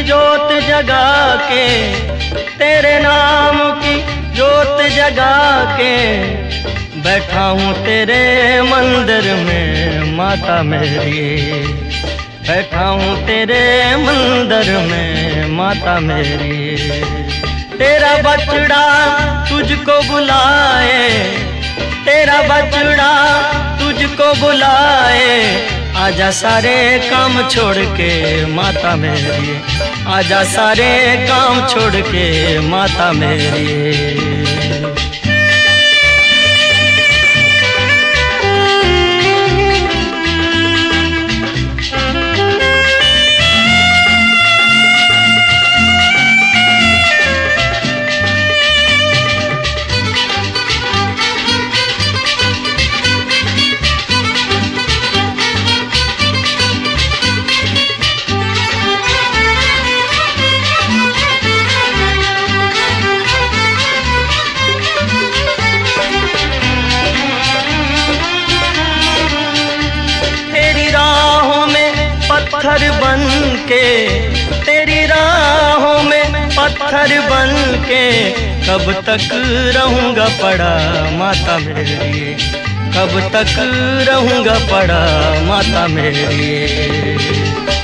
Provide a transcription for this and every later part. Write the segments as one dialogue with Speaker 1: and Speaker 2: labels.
Speaker 1: जोत जगा के, तेरे नाम की जोत जगा के बैठा हूँ तेरे मंदिर में माता मेरी, बैठा हूँ तेरे मंदिर में माता मेरी। तेरा बछड़ा तुझको बुलाए, तेरा बछड़ा तुझको बुलाए, आजा सारे काम छोड़ के माता मेरी, आजा सारे काम छोड़ के माता मेरी। पत्थर बन के, तेरी राहों में पत्थर बन के कब तक रहूँगा पड़ा माता मेरी, कब तक रहूँगा पड़ा माता मेरी।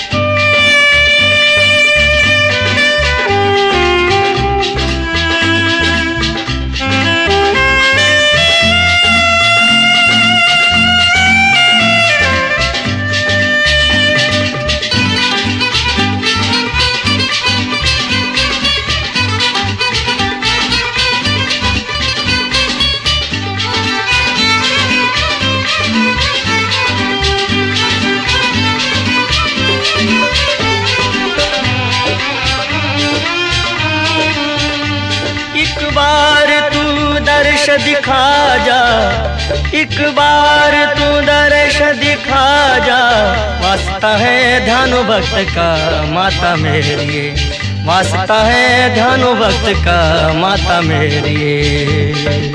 Speaker 1: एक बार तू दर्श दिखा जा, एक बार तू दर्श दिखा जा, वास्ता है ध्यानु भक्त का माता मेरी, वास्ता है ध्यानु भक्त का माता मेरी।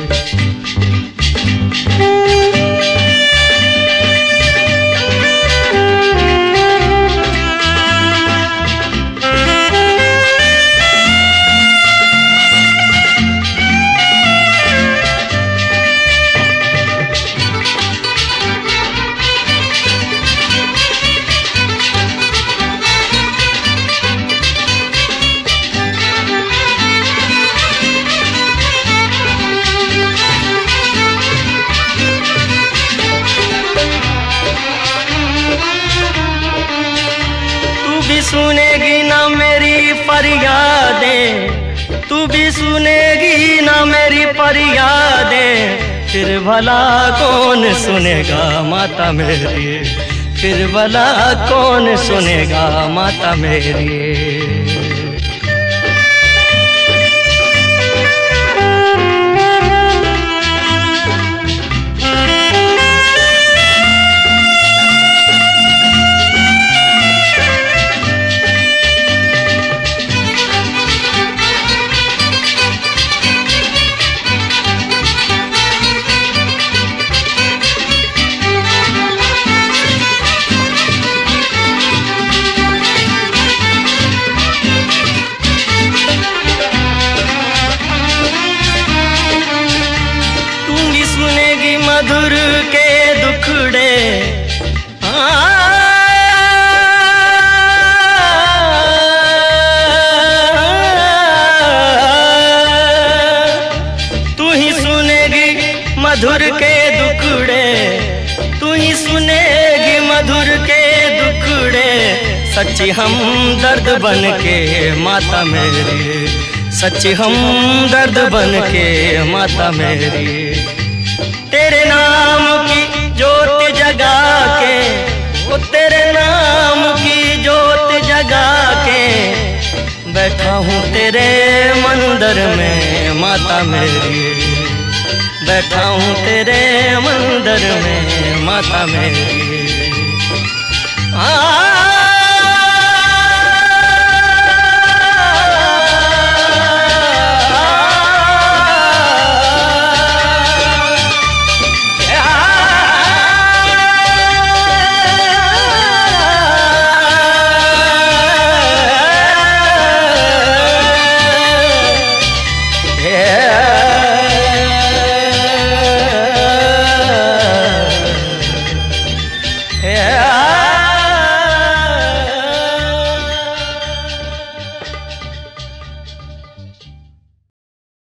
Speaker 1: सुनेगी ना मेरी फरियादें, तू भी सुनेगी ना मेरी फरियादें, फिर भला कौन सुनेगा माता मेरी, फिर भला कौन सुनेगा माता मेरी। मधुर के दुखड़े, तू ही सुनेगी मधुर के दुखड़े, तू ही सुनेगी मधुर के दुखड़े, सच्ची हम दर्द बन के माता मेरी, सच्ची हम दर्द बन के माता मेरी। तेरे नाम की जोत जगा के, वो तेरे नाम की जोत जगा के बैठा हूँ तेरे मंदिर में माता मेरी, बैठा हूँ तेरे मंदिर में माता मेरी।